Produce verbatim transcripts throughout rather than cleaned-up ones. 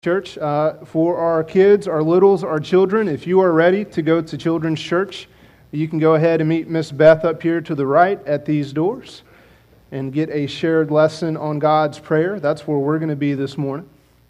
Church, uh, for our kids, our littles, our children, if you are ready to go to Children's Church, you can go ahead and meet Miss Beth up here to the right at these doors and get a shared lesson on God's prayer. That's where we're going to be this morning.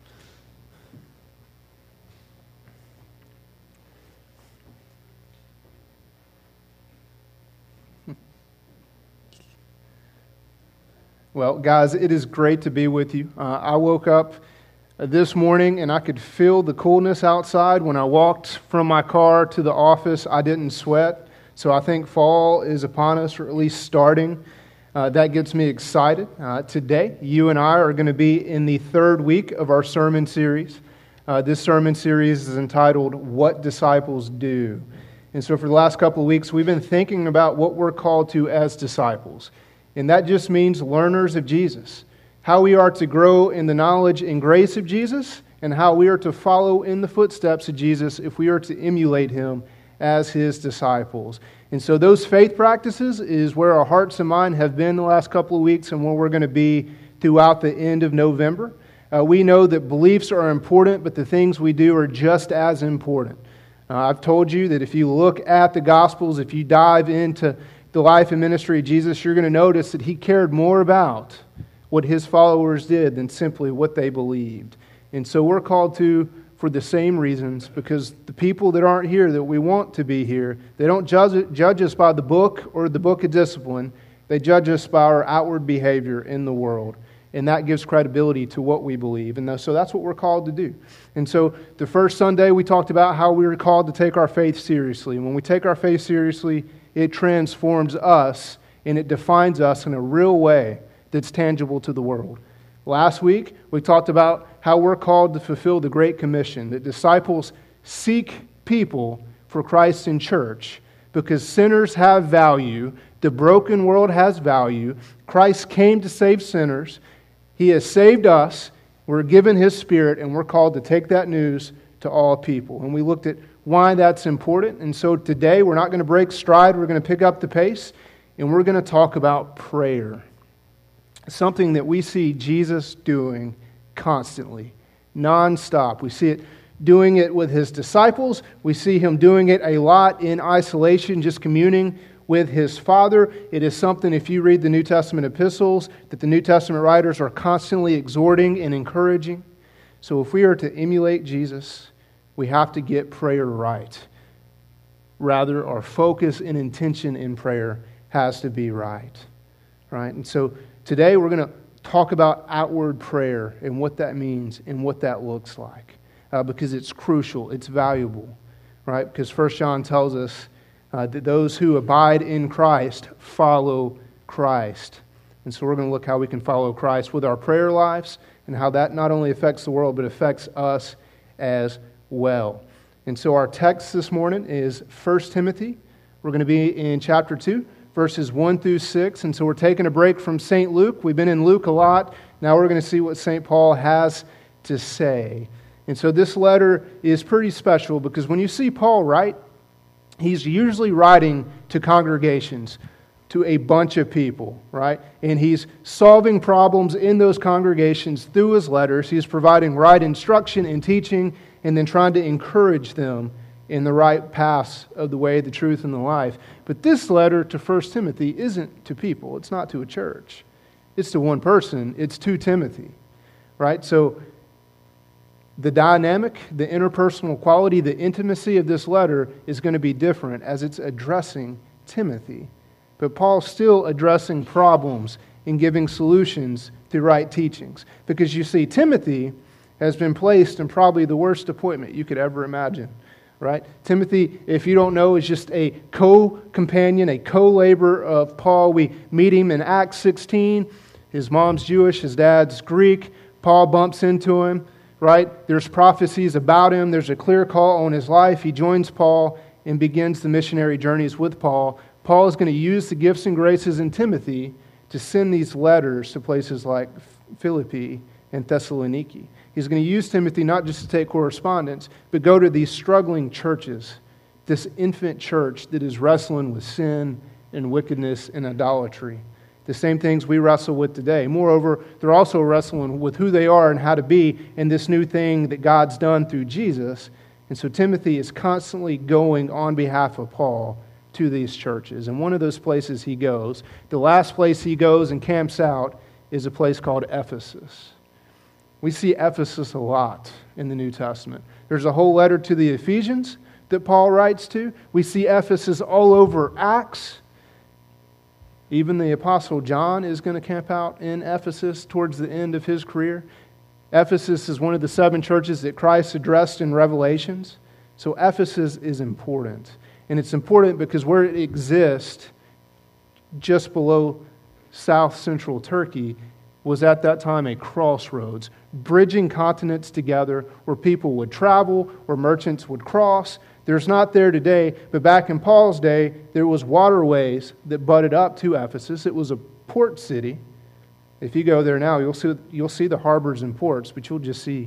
Well, guys, it is great to be with you. Uh, I woke up this morning and I could feel the coolness outside. When I walked from my car to the office, I didn't sweat. So I think fall is upon us, or at least starting. Uh, that gets me excited. Uh, today, you and I are going to be in the third week of our sermon series. Uh, this sermon series is entitled, What Disciples Do. And so for the last couple of weeks, we've been thinking about what we're called to as disciples. And that just means learners of Jesus. How we are to grow in the knowledge and grace of Jesus, and how we are to follow in the footsteps of Jesus if we are to emulate Him as His disciples. And so those faith practices is where our hearts and mind have been the last couple of weeks and where we're going to be throughout the end of November. Uh, we know that beliefs are important, but the things we do are just as important. Uh, I've told you that if you look at the Gospels, if you dive into the life and ministry of Jesus, you're going to notice that He cared more about what His followers did than simply what they believed. And so we're called to for the same reasons, because the people that aren't here that we want to be here, they don't judge, judge us by the book or the book of discipline. They judge us by our outward behavior in the world. And that gives credibility to what we believe. And so that's what we're called to do. And so the first Sunday we talked about how we were called to take our faith seriously. And when we take our faith seriously, it transforms us and it defines us in a real way that's tangible to the world. Last week, we talked about how we're called to fulfill the Great Commission, that disciples seek people for Christ in church because sinners have value, the broken world has value, Christ came to save sinners, He has saved us, we're given His Spirit, and we're called to take that news to all people. And we looked at why that's important, and so today we're not going to break stride, we're going to pick up the pace, and we're going to talk about prayer. Something that we see Jesus doing constantly, nonstop. We see it doing it with His disciples. We see Him doing it a lot in isolation, just communing with His Father. It is something, if you read the New Testament epistles, that the New Testament writers are constantly exhorting and encouraging. So if we are to emulate Jesus, we have to get prayer right. Rather, our focus and intention in prayer has to be right. Right? And so today we're going to talk about outward prayer and what that means and what that looks like, uh, because it's crucial, it's valuable, right? Because First John tells us uh, that those who abide in Christ follow Christ. And so we're going to look how we can follow Christ with our prayer lives and how that not only affects the world but affects us as well. And so our text this morning is First Timothy. We're going to be in chapter two. Verses one through six, and so we're taking a break from Saint Luke. We've been in Luke a lot. Now we're going to see what Saint Paul has to say. And so this letter is pretty special because when you see Paul write, he's usually writing to congregations, to a bunch of people, right? And he's solving problems in those congregations through his letters. He's providing right instruction and teaching, and then trying to encourage them in the right paths of the way, the truth, and the life. But this letter to First Timothy isn't to people. It's not to a church. It's to one person. It's to Timothy, right? So the dynamic, the interpersonal quality, the intimacy of this letter is going to be different as it's addressing Timothy. But Paul's still addressing problems and giving solutions through right teachings. Because you see, Timothy has been placed in probably the worst appointment you could ever imagine. Right? Timothy, if you don't know, is just a co-companion, a co-laborer of Paul. We meet him in Acts sixteen. His mom's Jewish, his dad's Greek. Paul bumps into him, right? There's prophecies about him. There's a clear call on his life. He joins Paul and begins the missionary journeys with Paul. Paul is going to use the gifts and graces in Timothy to send these letters to places like Philippi and Thessaloniki. He's going to use Timothy not just to take correspondence, but go to these struggling churches, this infant church that is wrestling with sin and wickedness and idolatry, the same things we wrestle with today. Moreover, they're also wrestling with who they are and how to be in this new thing that God's done through Jesus. And so Timothy is constantly going on behalf of Paul to these churches. And one of those places he goes, the last place he goes and camps out, is a place called Ephesus. We see Ephesus a lot in the New Testament. There's a whole letter to the Ephesians that Paul writes to. We see Ephesus all over Acts. Even the Apostle John is going to camp out in Ephesus towards the end of his career. Ephesus is one of the seven churches that Christ addressed in Revelations. So Ephesus is important. And it's important because where it exists, just below south central Turkey, was at that time a crossroads, bridging continents together where people would travel, where merchants would cross. There's not there today, but back in Paul's day, there was waterways that butted up to Ephesus. It was a port city. If you go there now, you'll see, you'll see the harbors and ports, but you'll just see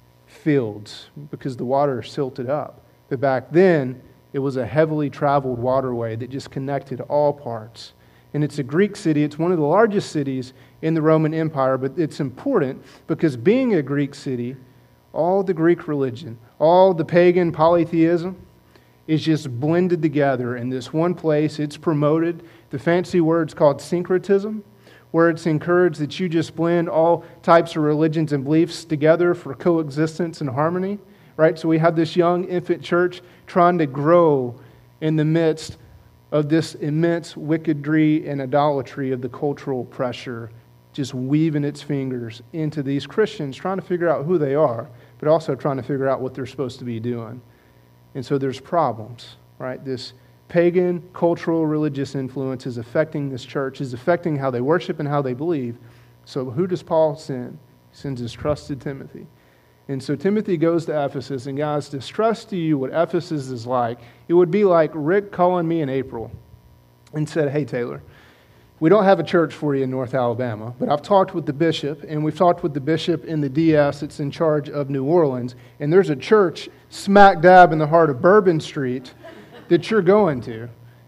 fields because the water is silted up. But back then, it was a heavily traveled waterway that just connected all parts. And it's a Greek city. It's one of the largest cities in the Roman Empire, but it's important because being a Greek city, all the Greek religion, all the pagan polytheism is just blended together in this one place. It's promoted. The fancy word's called syncretism, where it's encouraged that you just blend all types of religions and beliefs together for coexistence and harmony, right? So we have this young infant church trying to grow in the midst of this immense wickedry and idolatry of the cultural pressure, just weaving its fingers into these Christians, trying to figure out who they are, but also trying to figure out what they're supposed to be doing. And so there's problems, right? This pagan, cultural, religious influence is affecting this church, is affecting how they worship and how they believe. So who does Paul send? He sends his trusted Timothy. And so Timothy goes to Ephesus, and guys, to stress to you what Ephesus is like, it would be like Rick calling me in April and said, hey, Taylor, we don't have a church for you in North Alabama, but I've talked with the bishop, and we've talked with the bishop in the D S that's in charge of New Orleans, and there's a church smack dab in the heart of Bourbon Street that you're going to.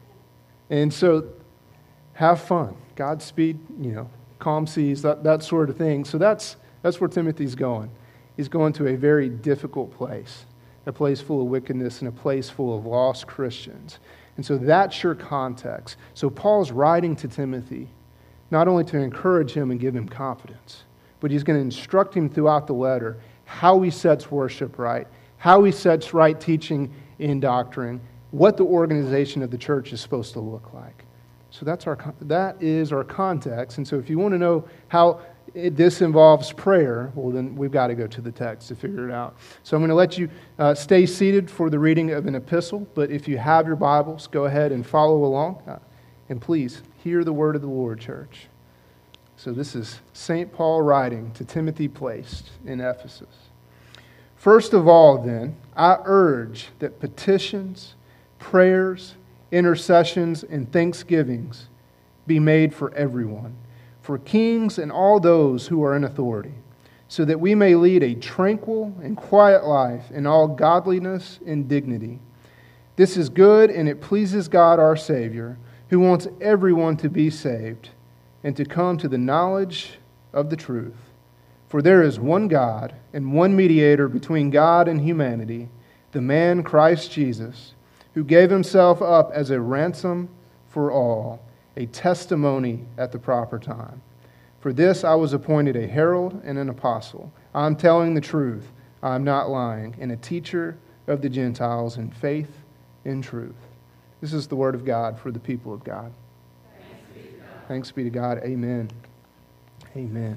And so have fun. Godspeed, you know, calm seas, that, that sort of thing. So that's that's where Timothy's going. He's going to a very difficult place, a place full of wickedness and a place full of lost Christians. And so that's your context. So Paul's writing to Timothy not only to encourage him and give him confidence, but he's going to instruct him throughout the letter how he sets worship right, how he sets right teaching in doctrine, what the organization of the church is supposed to look like. So that's our that is our context. And so if you want to know how It, this involves prayer, well, then we've got to go to the text to figure it out. So I'm going to let you uh, stay seated for the reading of an epistle, but if you have your Bibles, go ahead and follow along. Uh, and please, hear the word of the Lord, church. So this is Saint Paul writing to Timothy placed in Ephesus. First of all, then, I urge that petitions, prayers, intercessions, and thanksgivings be made for everyone, for kings and all those who are in authority, so that we may lead a tranquil and quiet life in all godliness and dignity. This is good, and it pleases God our Savior, who wants everyone to be saved and to come to the knowledge of the truth. For there is one God and one mediator between God and humanity, the man Christ Jesus, who gave himself up as a ransom for all, a testimony at the proper time. For this I was appointed a herald and an apostle. I am telling the truth, I am not lying, and a teacher of the Gentiles in faith and truth. This is the word of God for the people of God. Thanks be to God. Thanks be to God. Amen. Amen.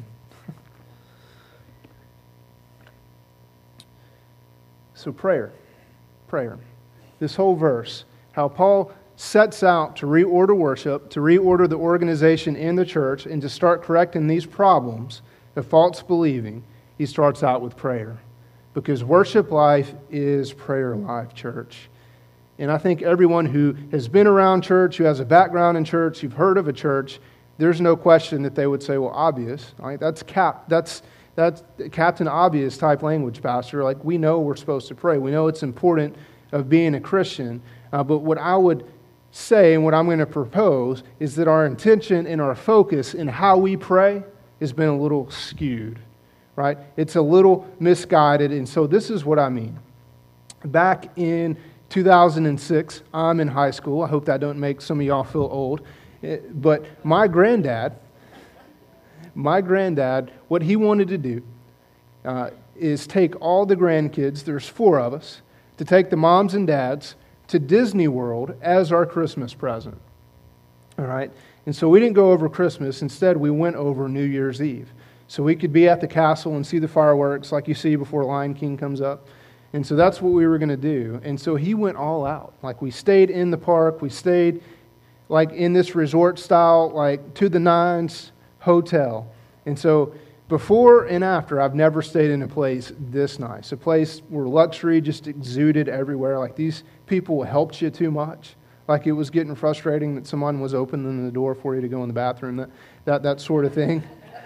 So prayer. Prayer. This whole verse, how Paul sets out to reorder worship, to reorder the organization in the church, and to start correcting these problems of false believing, he starts out with prayer. Because worship life is prayer life, church. And I think everyone who has been around church, who has a background in church, you've heard of a church, there's no question that they would say, well, obvious. Right? That's cap. That's that's Captain Obvious type language, Pastor. Like, we know we're supposed to pray. We know it's important of being a Christian. Uh, but what I would say and what I'm going to propose is that our intention and our focus in how we pray has been a little skewed, right? It's a little misguided, and so this is what I mean. Back in two thousand six, I'm in high school. I hope that don't make some of y'all feel old. But my granddad, my granddad, what he wanted to do uh, is take all the grandkids, there's four of us, to take the moms and dads to Disney World as our Christmas present. All right? And so we didn't go over Christmas. Instead, we went over New Year's Eve. So we could be at the castle and see the fireworks like you see before Lion King comes up. And so that's what we were going to do. And so he went all out. Like we stayed in the park. We stayed like in this resort style, like to the nines hotel. And so before and after, I've never stayed in a place this nice. A place where luxury just exuded everywhere. Like these people helped you too much. Like it was getting frustrating that someone was opening the door for you to go in the bathroom. That that, that sort of thing.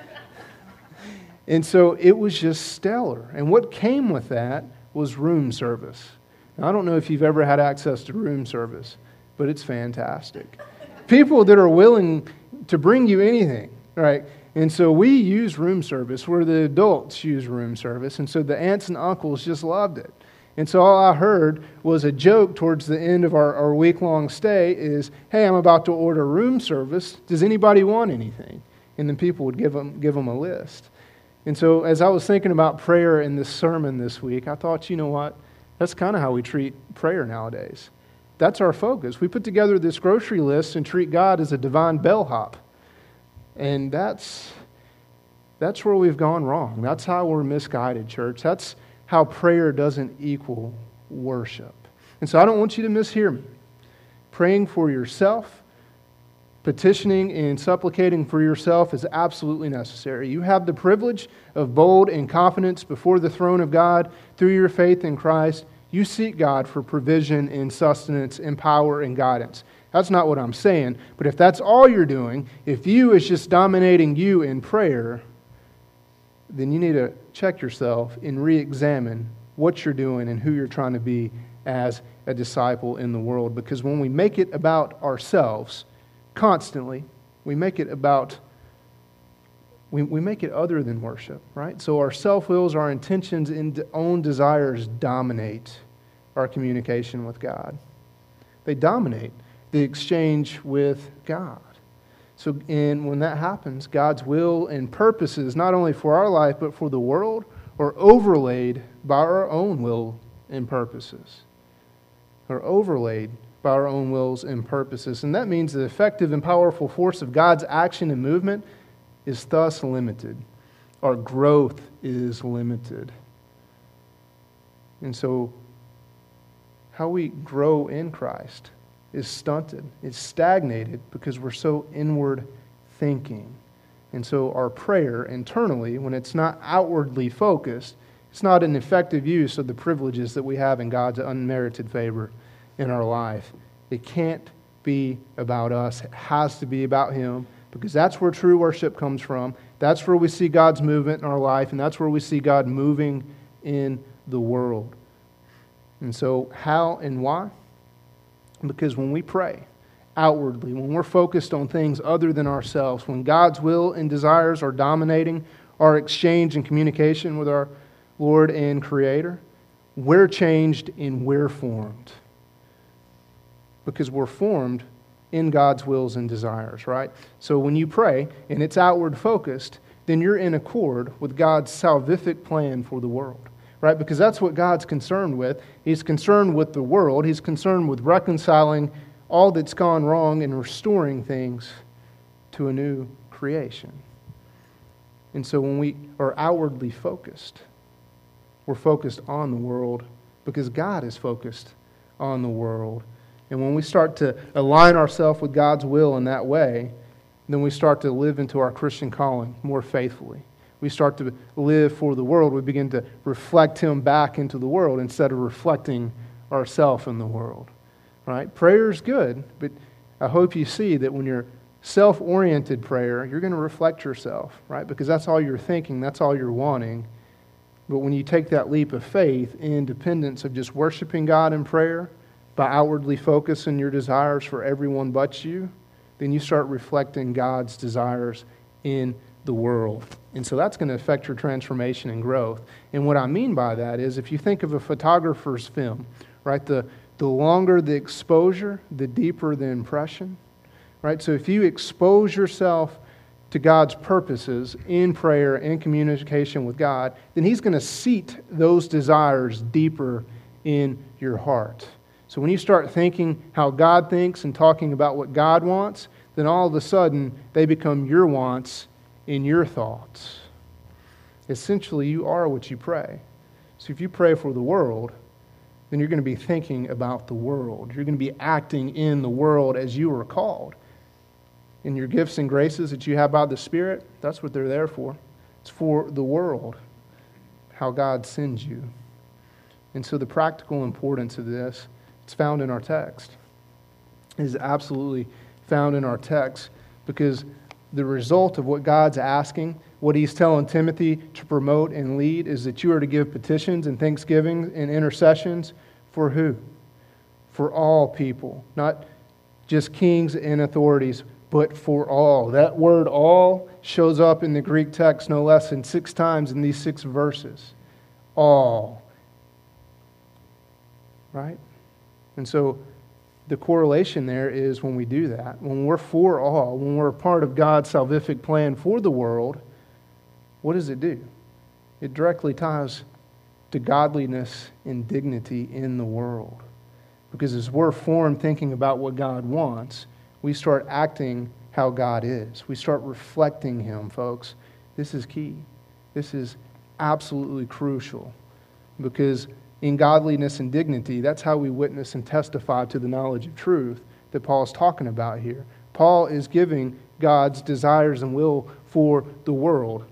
And so it was just stellar. And what came with that was room service. Now, I don't know if you've ever had access to room service, but it's fantastic. People that are willing to bring you anything, right? And so we use room service where the adults use room service. And so the aunts and uncles just loved it. And so all I heard was a joke towards the end of our, our week-long stay is, hey, I'm about to order room service. Does anybody want anything? And then people would give them, give them a list. And so as I was thinking about prayer in this sermon this week, I thought, you know what? That's kind of how we treat prayer nowadays. That's our focus. We put together this grocery list and treat God as a divine bellhop. And that's that's where we've gone wrong. That's how we're misguided, church. That's how prayer doesn't equal worship. And so I don't want you to mishear me. Praying for yourself, petitioning and supplicating for yourself is absolutely necessary. You have the privilege of bold and confidence before the throne of God through your faith in Christ. You seek God for provision and sustenance and power and guidance. That's not what I'm saying, but if that's all you're doing, if you is just dominating you in prayer, then you need to check yourself and re-examine what you're doing and who you're trying to be as a disciple in the world. Because when we make it about ourselves, constantly, we make it about, we, we make it other than worship, right? So our self-wills, our intentions, and own desires dominate our communication with God. They dominate the exchange with God. So, and when that happens, God's will and purposes, not only for our life, but for the world, are overlaid by our own will and purposes. Are overlaid by our own wills and purposes. And that means the effective and powerful force of God's action and movement is thus limited. Our growth is limited. And so how we grow in Christ is stunted, it's stagnated because we're so inward thinking. And so our prayer internally, when it's not outwardly focused, it's not an effective use of the privileges that we have in God's unmerited favor in our life. It can't be about us. It has to be about Him, because that's where true worship comes from. That's where we see God's movement in our life, and that's where we see God moving in the world. And so how and why? Because when we pray outwardly, when we're focused on things other than ourselves, when God's will and desires are dominating our exchange and communication with our Lord and Creator, we're changed and we're formed. Because we're formed in God's wills and desires, right? So when you pray and it's outward focused, then you're in accord with God's salvific plan for the world, right? Because that's what God's concerned with. He's concerned with the world. He's concerned with reconciling all that's gone wrong and restoring things to a new creation. And so when we are outwardly focused, we're focused on the world because God is focused on the world. And when we start to align ourselves with God's will in that way, then we start to live into our Christian calling more faithfully. We start to live for the world. We begin to reflect Him back into the world instead of reflecting ourselves in the world. Right? Prayer is good, but I hope you see that when you're self-oriented prayer, you're going to reflect yourself, right? Because that's all you're thinking, that's all you're wanting. But when you take that leap of faith in dependence of just worshiping God in prayer, by outwardly focusing your desires for everyone but you, then you start reflecting God's desires in the world. And so that's going to affect your transformation and growth. And what I mean by that is, if you think of a photographer's film, right, the, the longer the exposure, the deeper the impression, right? So if you expose yourself to God's purposes in prayer and communication with God, then He's going to seat those desires deeper in your heart. So when you start thinking how God thinks and talking about what God wants, then all of a sudden they become your wants in your thoughts. Essentially, you are what you pray. So if you pray for the world, then you're going to be thinking about the world. You're going to be acting in the world as you were called. And your gifts and graces that you have by the Spirit, that's what they're there for. It's for the world, how God sends you. And so the practical importance of this, it's found in our text. It is absolutely found in our text, because the result of what God's asking, what He's telling Timothy to promote and lead, is that you are to give petitions and thanksgiving and intercessions for who? For all people, not just kings and authorities, but for all. That word all shows up in the Greek text no less than six times in these six verses. All. Right? And so the correlation there is when we do that, when we're for all, when we're a part of God's salvific plan for the world, what does it do? It directly ties to godliness and dignity in the world. Because as we're formed thinking about what God wants, we start acting how God is. We start reflecting Him, folks. This is key. This is absolutely crucial, because in godliness and dignity, that's how we witness and testify to the knowledge of truth that Paul's talking about here. Paul is giving God's desires and will for the world.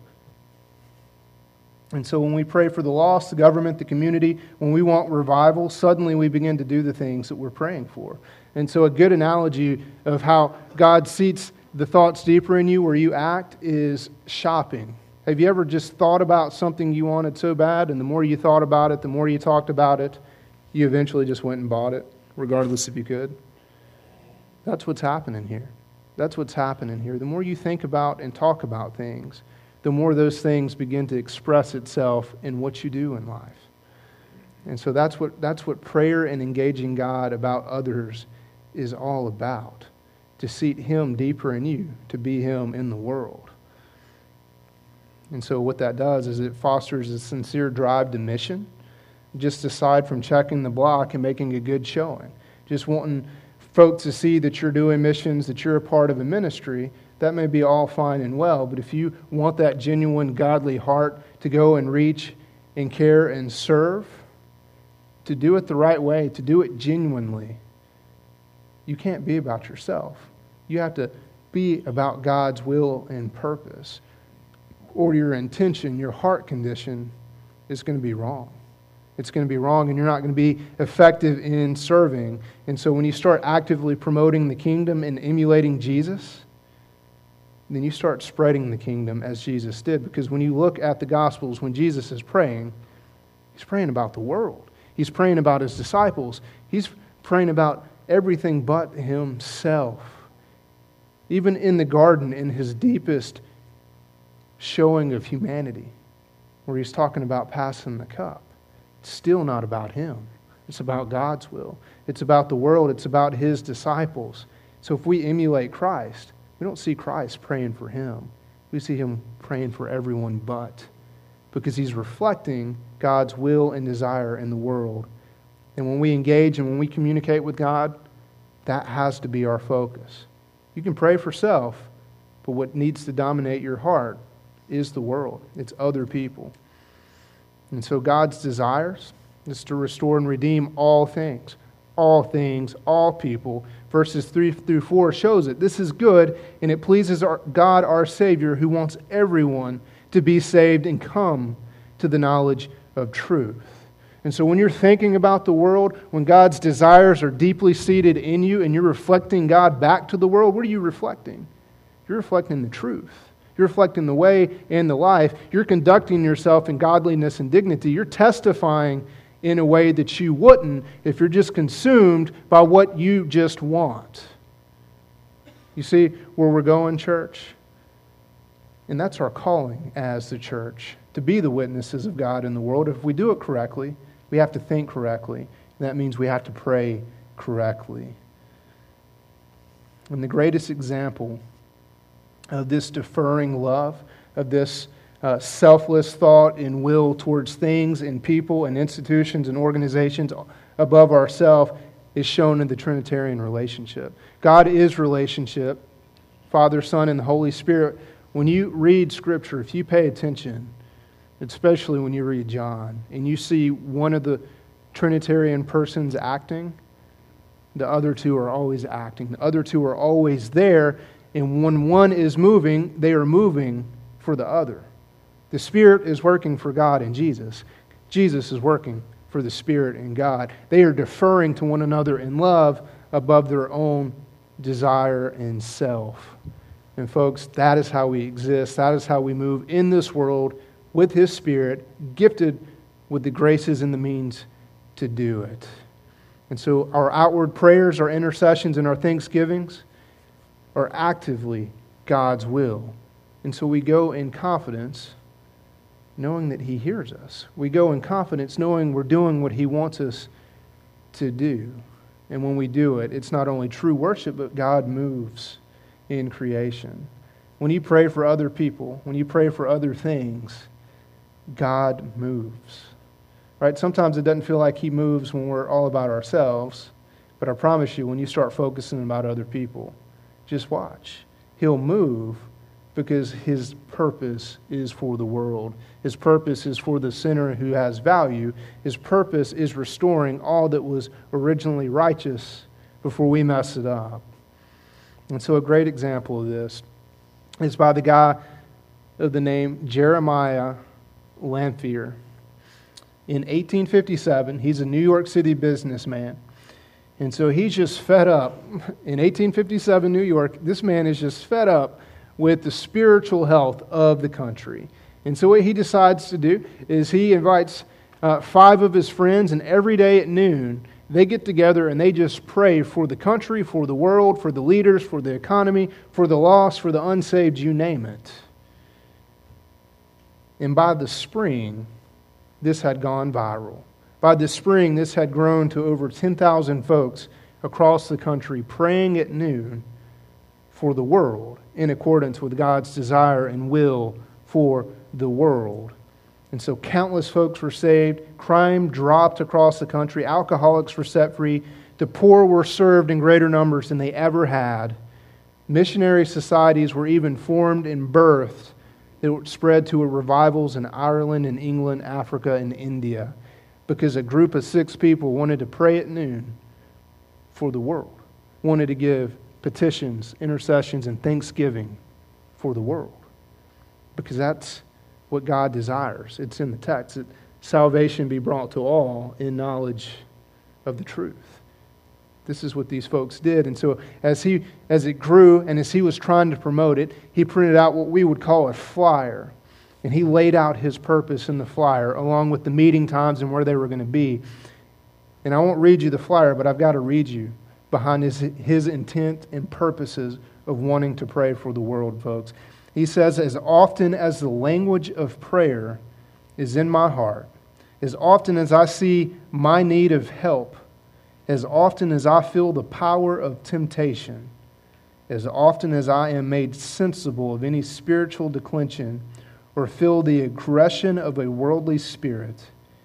And so when we pray for the lost, the government, the community, when we want revival, suddenly we begin to do the things that we're praying for. And so a good analogy of how God seats the thoughts deeper in you where you act is shopping. Have you ever just thought about something you wanted so bad, and the more you thought about it, the more you talked about it, you eventually just went and bought it, regardless if you could? That's what's happening here. That's what's happening here. The more you think about and talk about things, the more those things begin to express itself in what you do in life. And so that's what that's what prayer and engaging God about others is all about. To seat Him deeper in you, to be Him in the world. And so what that does is it fosters a sincere drive to mission, just aside from checking the block and making a good showing. Just wanting folks to see that you're doing missions, that you're a part of a ministry, that may be all fine and well, but if you want that genuine godly heart to go and reach and care and serve, to do it the right way, to do it genuinely, you can't be about yourself. You have to be about God's will and purpose, or your intention, your heart condition is going to be wrong. It's going to be wrong, and you're not going to be effective in serving. And so when you start actively promoting the kingdom and emulating Jesus, then you start spreading the kingdom as Jesus did. Because when you look at the Gospels, when Jesus is praying, He's praying about the world. He's praying about His disciples. He's praying about everything but Himself. Even in the garden, in His deepest showing of humanity, where He's talking about passing the cup, it's still not about Him. It's about God's will. It's about the world. It's about His disciples. So if we emulate Christ, we don't see Christ praying for Him. We see Him praying for everyone but. Because He's reflecting God's will and desire in the world. And when we engage and when we communicate with God, that has to be our focus. You can pray for self, but what needs to dominate your heart is the world. It's other people. And so God's desires is to restore and redeem all things. All things, all people. Verses three through four shows it. This is good, and it pleases our God, our Savior, who wants everyone to be saved and come to the knowledge of truth. And so when you're thinking about the world, when God's desires are deeply seated in you and you're reflecting God back to the world, what are you reflecting? You're reflecting the truth. You're reflecting the way and the life. You're conducting yourself in godliness and dignity. You're testifying in a way that you wouldn't if you're just consumed by what you just want. You see where we're going, church? And that's our calling as the church, to be the witnesses of God in the world. If we do it correctly, we have to think correctly. And that means we have to pray correctly. And the greatest example of this deferring love, of this uh, selfless thought and will towards things and people and institutions and organizations above ourselves is shown in the Trinitarian relationship. God is relationship, Father, Son, and the Holy Spirit. When you read Scripture, if you pay attention, especially when you read John, and you see one of the Trinitarian persons acting, the other two are always acting. The other two are always there, and when one is moving, they are moving for the other. The Spirit is working for God and Jesus. Jesus is working for the Spirit and God. They are deferring to one another in love above their own desire and self. And folks, that is how we exist. That is how we move in this world with His Spirit, gifted with the graces and the means to do it. And so our outward prayers, our intercessions, and our thanksgivings are actively God's will. And so we go in confidence, knowing that He hears us. We go in confidence, knowing we're doing what He wants us to do. And when we do it, it's not only true worship, but God moves in creation. When you pray for other people, when you pray for other things, God moves. Right? Sometimes it doesn't feel like He moves when we're all about ourselves, but I promise you, when you start focusing about other people, just watch. He'll move because His purpose is for the world. His purpose is for the sinner who has value. His purpose is restoring all that was originally righteous before we mess it up. And so a great example of this is by the guy of the name Jeremiah Lanphier. In eighteen fifty-seven, he's a New York City businessman. And so he's just fed up. In eighteen fifty-seven, New York, this man is just fed up with the spiritual health of the country. And so what he decides to do is he invites uh, five of his friends, and every day at noon, they get together and they just pray for the country, for the world, for the leaders, for the economy, for the lost, for the unsaved, you name it. And by the spring, this had gone viral. By the spring, this had grown to over ten thousand folks across the country praying at noon for the world in accordance with God's desire and will for the world. And so countless folks were saved, crime dropped across the country, alcoholics were set free, the poor were served in greater numbers than they ever had. Missionary societies were even formed and birthed that were spread to revivals in Ireland and England, Africa, and India, because a group of six people wanted to pray at noon for the world, wanted to give petitions, intercessions, and thanksgiving for the world, because that's what God desires. It's in the text that salvation be brought to all in knowledge of the truth. This is what these folks did. And so as he as it grew and as he was trying to promote it, he printed out what we would call a flyer. And he laid out his purpose in the flyer along with the meeting times and where they were going to be. And I won't read you the flyer, but I've got to read you behind his, his intent and purposes of wanting to pray for the world, folks. He says, as often as the language of prayer is in my heart, as often as I see my need of help, as often as I feel the power of temptation, as often as I am made sensible of any spiritual declension or feel the aggression of a worldly spirit,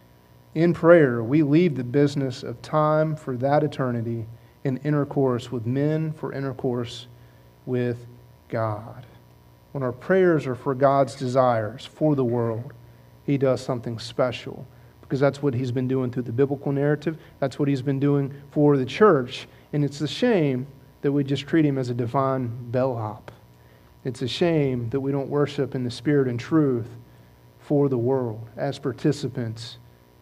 in prayer we leave the business of time for that eternity in intercourse with men for intercourse with God. When our prayers are for God's desires for the world, He does something special, because that's what He's been doing through the biblical narrative. That's what He's been doing for the church. And it's a shame that we just treat Him as a divine bellhop. It's a shame that we don't worship in the spirit and truth for the world as participants,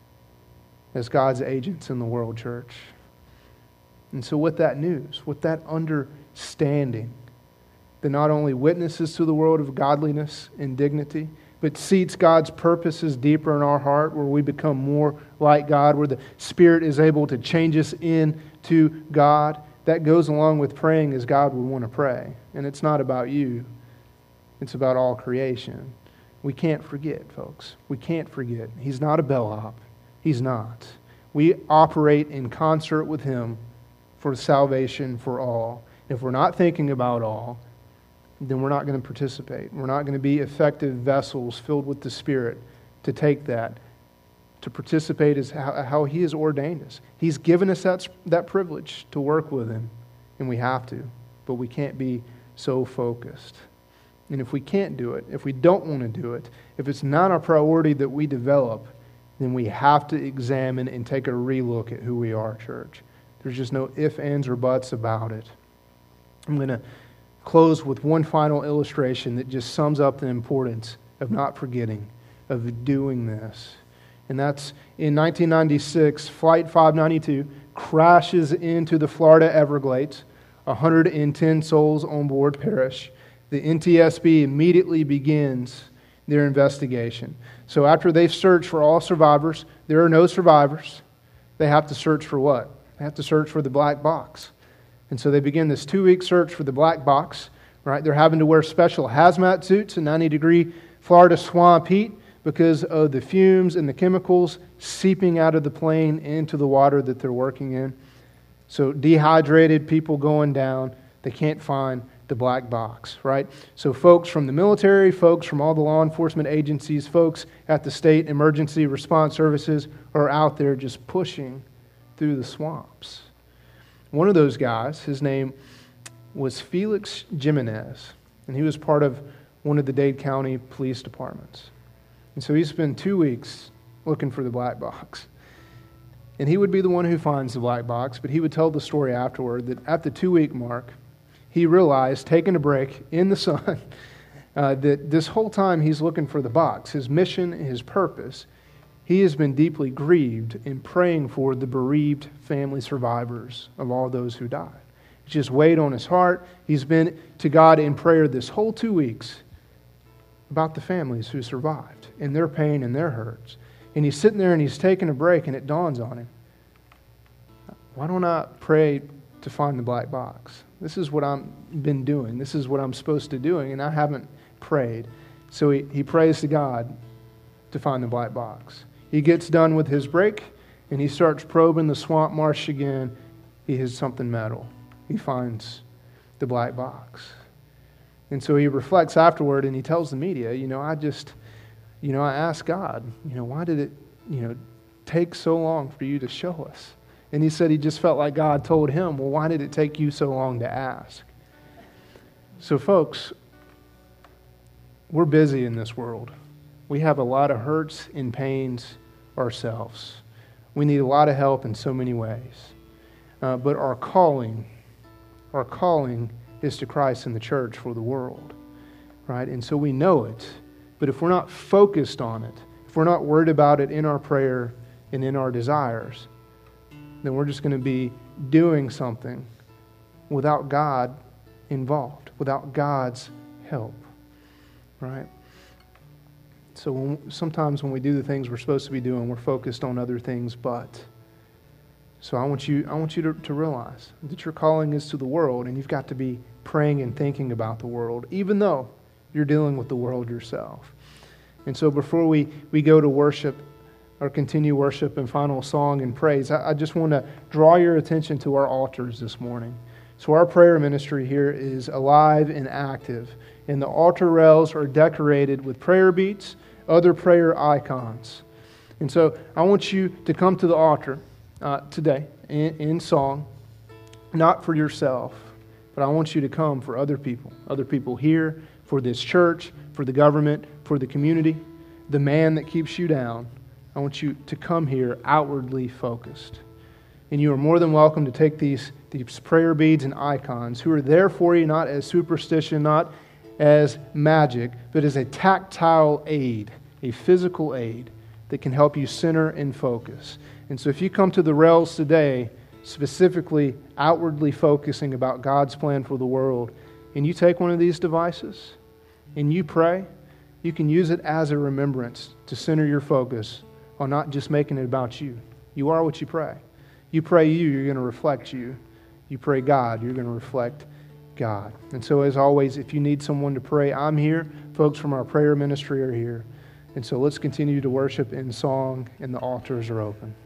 as God's agents in the world, church. And so with that news, with that understanding, that not only witnesses to the world of godliness and dignity, but seats God's purposes deeper in our heart, where we become more like God, where the Spirit is able to change us into God. That goes along with praying as God would want to pray. And it's not about you. It's about all creation. We can't forget, folks. We can't forget. He's not a bellhop. He's not. We operate in concert with Him for salvation for all. If we're not thinking about all, then we're not going to participate. We're not going to be effective vessels filled with the Spirit to take that, to participate as how, how He has ordained us. He's given us that, that privilege to work with Him, and we have to, but we can't be so focused. And if we can't do it, if we don't want to do it, if it's not a priority that we develop, then we have to examine and take a relook at who we are, church. There's just no ifs, ands, or buts about it. I'm going to close with one final illustration that just sums up the importance of not forgetting, of doing this. And that's in nineteen ninety-six, Flight five ninety-two crashes into the Florida Everglades. one hundred ten souls on board perish. The N T S B immediately begins their investigation. So after they've searched for all survivors, there are no survivors. They have to search for what? They have to search for the black box. And so they begin this two-week search for the black box. Right? They're having to wear special hazmat suits in ninety-degree Florida swamp heat because of the fumes and the chemicals seeping out of the plane into the water that they're working in. So dehydrated, people going down. They can't find the black box, right? So folks from the military, folks from all the law enforcement agencies, folks at the state emergency response services are out there just pushing through the swamps. One of those guys, his name was Felix Jimenez, and he was part of one of the Dade County police departments. And so he spent two weeks looking for the black box. And he would be the one who finds the black box, but he would tell the story afterward that at the two-week mark, he realized, taking a break in the sun, uh, that this whole time he's looking for the box, his mission, his purpose, he has been deeply grieved in praying for the bereaved family survivors of all those who died. It's just weighed on his heart. He's been to God in prayer this whole two weeks about the families who survived and their pain and their hurts. And he's sitting there and he's taking a break, and it dawns on him, why don't I pray to find the black box? This is what I've been doing. This is what I'm supposed to be doing, and I haven't prayed. So he, he prays to God to find the black box. He gets done with his break, and he starts probing the swamp marsh again. He hits something metal. He finds the black box. And so he reflects afterward, and he tells the media, you know, I just, you know, I asked God, you know, why did it, you know, take so long for you to show us? And he said he just felt like God told him, well, why did it take you so long to ask? So folks, we're busy in this world. We have a lot of hurts and pains ourselves. We need a lot of help in so many ways. Uh, but our calling, our calling is to Christ and the church for the world, right? And so we know it. But if we're not focused on it, if we're not worried about it in our prayer and in our desires, then we're just going to be doing something without God involved, without God's help, right? So when, sometimes when we do the things we're supposed to be doing, we're focused on other things, but. So I want you I want you to, to realize that your calling is to the world, and you've got to be praying and thinking about the world, even though you're dealing with the world yourself. And so before we, we go to worship, or continue worship and final song and praise, I, I just want to draw your attention to our altars this morning. So our prayer ministry here is alive and active, and the altar rails are decorated with prayer beads, other prayer icons. And so I want you to come to the altar uh, today in, in song, not for yourself, but I want you to come for other people, other people here, for this church, for the government, for the community, the man that keeps you down. I want you to come here outwardly focused. And you are more than welcome to take these, these prayer beads and icons who are there for you, not as superstition, not as magic, but as a tactile aid, a physical aid that can help you center and focus. And so if you come to the rails today, specifically outwardly focusing about God's plan for the world, and you take one of these devices and you pray, You can use it as a remembrance to center your focus on not just making it about you. You are what you pray. You pray you, you're going to reflect you. You pray God, you're going to reflect God. And so as always, if you need someone to pray, I'm here. Folks from our prayer ministry are here. And so let's continue to worship in song, and the altars are open.